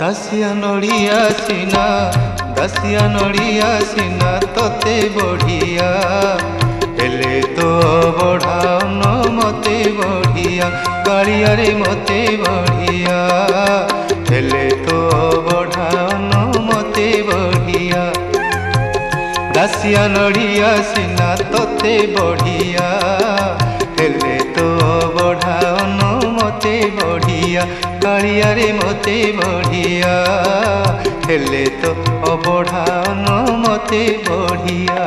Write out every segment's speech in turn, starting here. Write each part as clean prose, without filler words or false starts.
दासिया नड़िया सीना तोते बढ़िया हेले तो बढ़ाउन मते बढ़िया कालिया रे मते बढ़िया हेले तो बढ़ाउन मते बढ़िया दासिया नड़िया सीना तोते बढ़िया हेले तो बढ़ाउन मते बढ़िया कालिया रे मते बढ़िया हेले तो बढ़ाउन मते बढ़िया।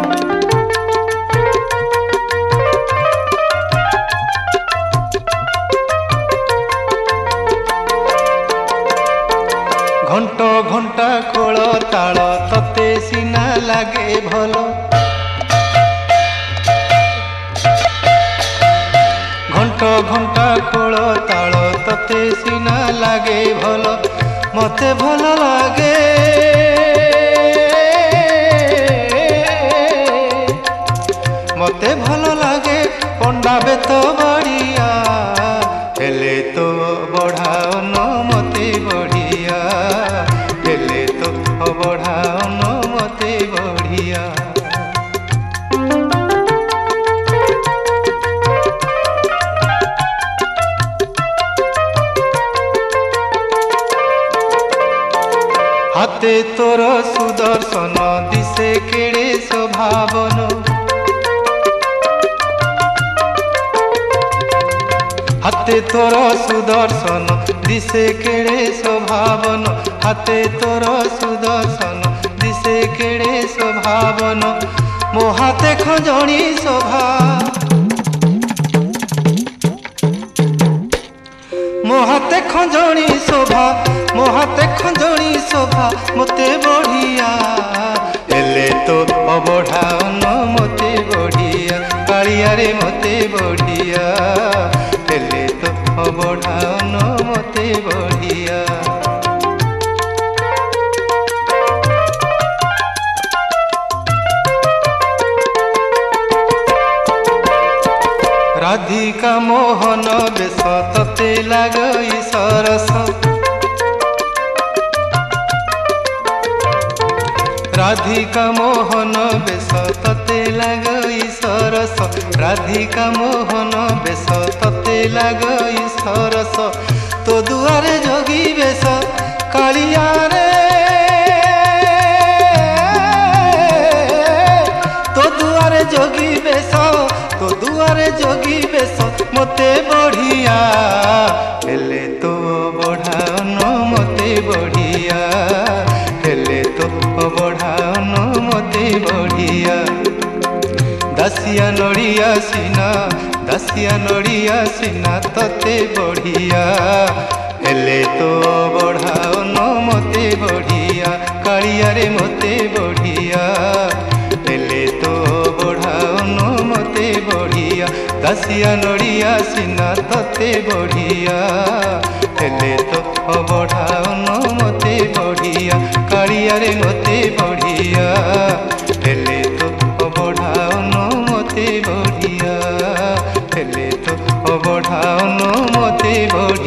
घंट घंटा खोल ताल तते सीना लागे भल घंट घंटा खोल ताल तते सीना लागे भल मते भल लागे मते भल लागे पंडा बेत बढ़िया हेले तो बढ़ाउन मते बढ़िया हेले तो बढ़ाउन मते बढ़िया। हाथे तोर सुदर्शन दिसे केड़े स्वभावन हाथे तोर सुदर्शन दिसे केड़े स्वभावन हाथे तोर सुदर्शन दिसे केड़े स्वभावन मो हाथे खंजणी शोभा मो हाथे खंजणी शोभा मो हाथे खंजणी शोभा मते बढ़िया हेले तो बढ़ाउन मते बढ़िया कालिया रे मते बढ़िया हेले तो बढ़ाउन मते बढ़िया। राधिका मोहन बेश तते लागई सरस राधिका मोहन बेश तते लागई सरस राधिका मोहन बेश तते लागई सरस तो दुआरे जोगी बेश कालिया रे तो दुआरे जोगी बेश तो दुआरे जोगी बेश मते बढ़िया हेले तो बढ़ाउन मते बढ़िया हेले तो बढ़ाउन मते बढ़िया। दासिया नड़िया सीना तते बढ़िया हेले तो बढ़ाउन मते बढ़िया कालिया रे मते बढ़िया हेले तो बढ़ाउन मते बढ़िया दासिया नड़िया सीना तते बढ़िया हेले तो बढ़ाउन मते बढ़िया कालिया रे मते बढ़िया हेले तो बढ़ाउन मते बढ़िया हेले तो बढ़ाउन मते बढ़िया।